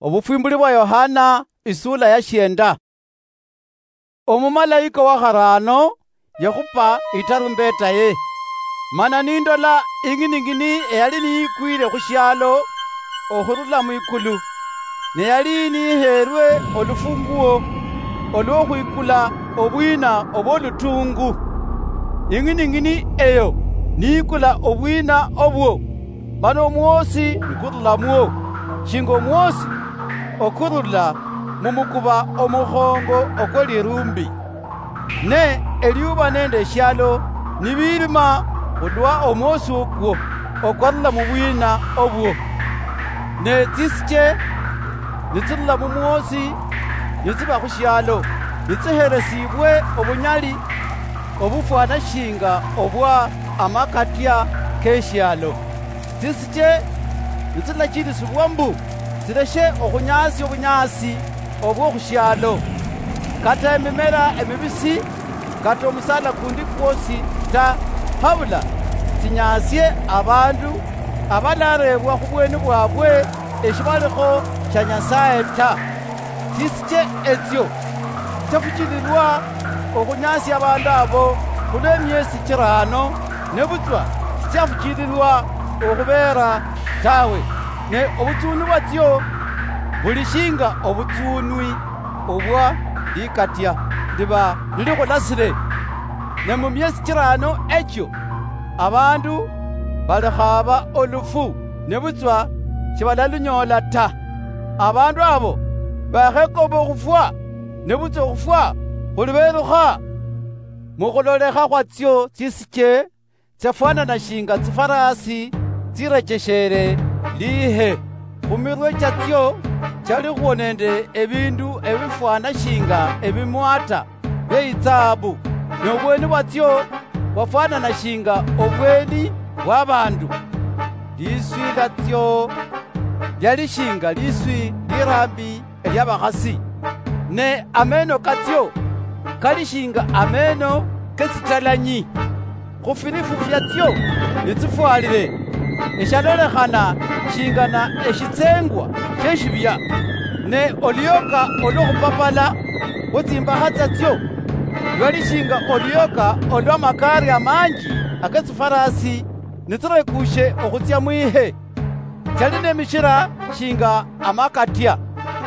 Obufwimbuli bwa Yohana isula ya 9. Omumalayika wa kharano yakhupa itarumbeta ye. Mana nindola ing'ining'ini eyali niyikwile khusyalo okhurula mwikulu, neyali niherwe olufunguo olw'okhwikula obwina obw'olutungu. Ing'ining'ini eyo niyikula obwina obwo, mana omwosi nikurulamwo, shinga omwosi okurula mumukuba omukhongo okwelirumbi. Ne eliuba nende esyalo nibilima khulwa omwosi okwo okwarula mu bwina obwo. Ne tsische nitsirula mu mwosi nitsiba khusyalo, nitsiheresibwe obunyali obufwana shinga obwa amakatya k'esyalo. Tsische nitsilachilisibwa mbu tsileshe okhunyasya obunyasi obw'okhusyalo, kata emimera emibisi, kata omusala kundi kwosi ta, habula tsinyasye abandu abalarebwa khubweni bwabwe eshibalikho sha Nyasaye ta. Tsische etsyo tsafuchililwa okhunyasya abandu abo khulwe emyesi 5, ne butswa sitsafuchililwa okhubera tawe. Ne obutsunu bwatsyo buli shinga obutsunwi obwa likatya liba lilikhulasile. Ne mu myesi 5 ekyo abandu balikhaba olufu, ne butswa sibalalunyola ta. Abandu abo bakhekoba okhufwa, ne butswa okhufwa khulibelukha. Mukhulolekha khwatsyo tsische tsafwanana shinga tsifarasi tsirecheshere lihe. Khumirwe chatsyo chalikho nende ebindu ebifwana shinga ebimwata bye itsabu, ne obweni bwatsyo bwafwanana shinga obweni bw'abandu. Liswi lyatsyo lyali shinga liswi lirambi elyabakhasi, ne ameno katsyo kali shinga ameno ketsitalanyi. Khufilifu fyatsyo nitsifwalile eshalolekhana shingana eshitsengwa sheshibya. Ne olyoka olw'okhupapala khutsimbaha tsatsyo lwali shinga olyoka olw'amakari amanji aketsifarasi nitsirekushe okhutsya mwihe. Tsali nemishira shinga amakatya,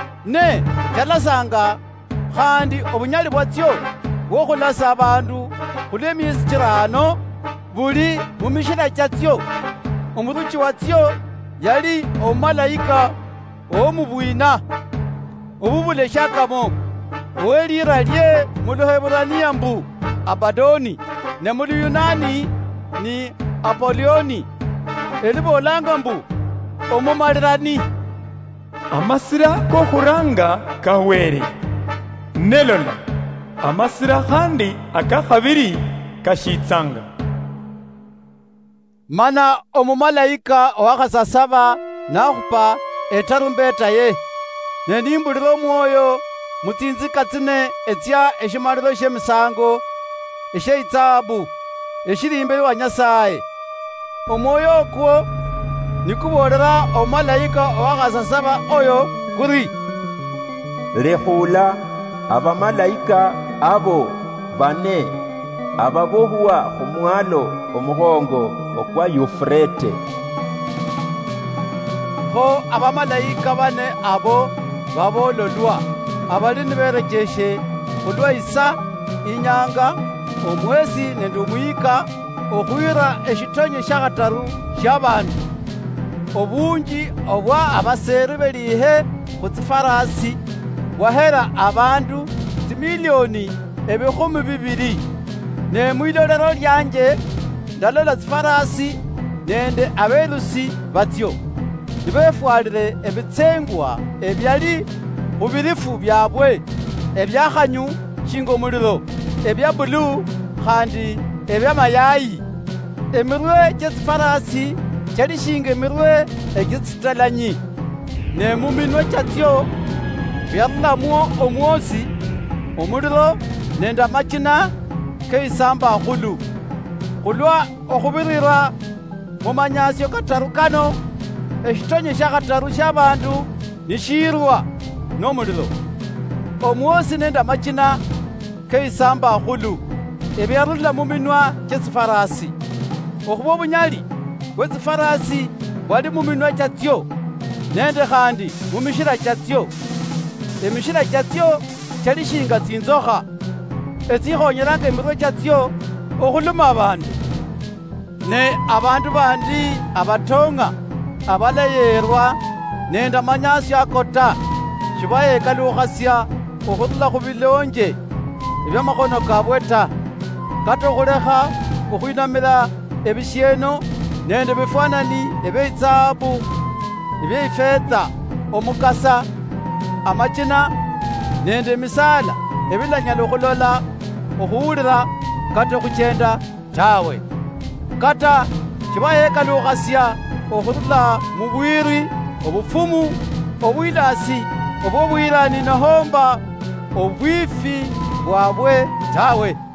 ne tsalasanga khandi obunyali bwatsyo bwokhulasa abandu khulwe emyesi 5 buli mumishira chatsyo. Omuruchi watsyo yali omumalayika ow'omubwina obubuleshakamo owelira lye mu Luheburania mbu Abadoni, ne mu Luyunani ni Apolioni, elibolanga mbu omumalirani. Amasira k'okhuranga kahwere, nelola amasira khandi akakhabiri kashitsanga. Mana omumalayika owakhasasaba nakhupa etarumbeta ye, ne nimbulira omwoyo mu tsinzika tsine etsya eshimalilo sh'emisango eshe itsabu eshili imbeli wa Nyasaye. Omwoyo okwo nikubolera omumalayika owakhasasaba oyo kuri, lekhula abamalayika abo 4 ababohwa khumwalo omukhongo okwa Yufurete. Kho abamalayika 4 abo babololwa abali niberejeshe khulwa isa, inyanga, omwesi nende omwika okhwira eshitonye sha 3 sh'abandu. Obunji obwa abaseri belihe khutsifarasi bwahera abandu tsimilioni 200,000. Ne mwilolero lyanje ndalola tsifarasi nende abelusi batsyo nibefwalile ebitsengwa ebyali khubirifu byabwe ebyakhanyu shinga omulilo, ebya bulu khandi ebyamayayi. Emirwe kyetsifarasi chali shinga emirwe ekitsitalanyi, ne muminwe chatsyo byarulamo omwosi, omulilo nende amachina keisamba khulu. Khulwa okhubirira mu manyasyo 3 kano eshitonye sha 3 sh'abandu nishirwa nomulilo. Omwosi nende amachina keisamba akhulu ebyarulila muminwa kyesifarasi. Okhuba obunyali bwetsifarasi bwali muminwa kyatsyo nende khandi mumishira kyatsyo. Emishira kyatsyo kyali shinga tsinzokha etsikhonyelanga emirwe kyatsyo okhuluma abandu. Ne abandu bandi abatonga abalayerwa nende amanyasi akota shibayekalukhasya okhurula khubilonje ebyamakhono kabwe ta, kata okhulekha okhwinamila ebisheno nende bifanani ebyeitsabu ebyeifedha, omukasa, amachina nende emisala ebilanyala okhulola, okhuwulira kata okhuchenda tawe. Kata shibayekalukhasya okhurula mubwiri, obufumu, obwilasi, obwobwirani nahomba obwifi bwabwe tawe.